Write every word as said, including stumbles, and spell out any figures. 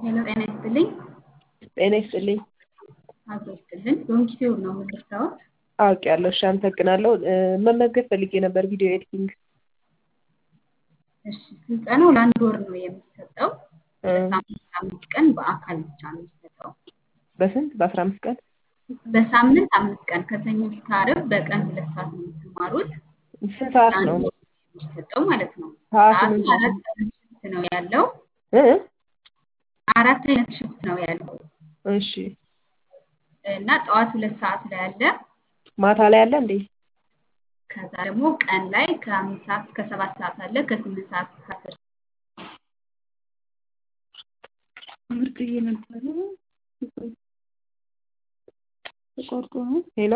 ሄሎ ጤና ይስጥልኝ። ጤና ይስጥልኝ። አብሮ ይስጥልን። ዶንኪቲዩብ ነው የምልርታዎት? አውቄያለሁ። እሺ፣ አመሰግናለሁ። መመዝገብ ፈልጌ ነበር ቪዲዮ ኤዲቲንግ። እሺ፣ ስልጠናው ለአንድ ወር ነው የሚሰጠው። እ በሳምንት አምስት ቀን በአካል ብቻ ነው የሚሰጠው። በስንት? በአስራ አምስት ቀን? በሳምንት አምስት ቀን ከሰኞ እስከ ዓርብ በቀን ሁለት ሰዓት ነው የምትማሩት። ስንት ሰዓት ለአንድ ነው? ወር የሚሰጠው ማለት ነው። ሰዓቱ ሰዓቱ ምንድን ነው? አራት አይነት ሽፍት ነው ያለው። እ አራት አይነት ሽፍት ነው ያለው እሺ፣ እና ጠዋት ሁለት ሰዓት ላይ አለ። ማታ ላይ አለ እንዴ? ከዛ ደግሞ ቀን ላይ ከአምስት ሰዓት እስከ ሰባት ሰዓት አለ። ከስምንት ሰዓት እስከ አስር ትምህርት እየነበረ ተቆርጦ ነው። ሄሎ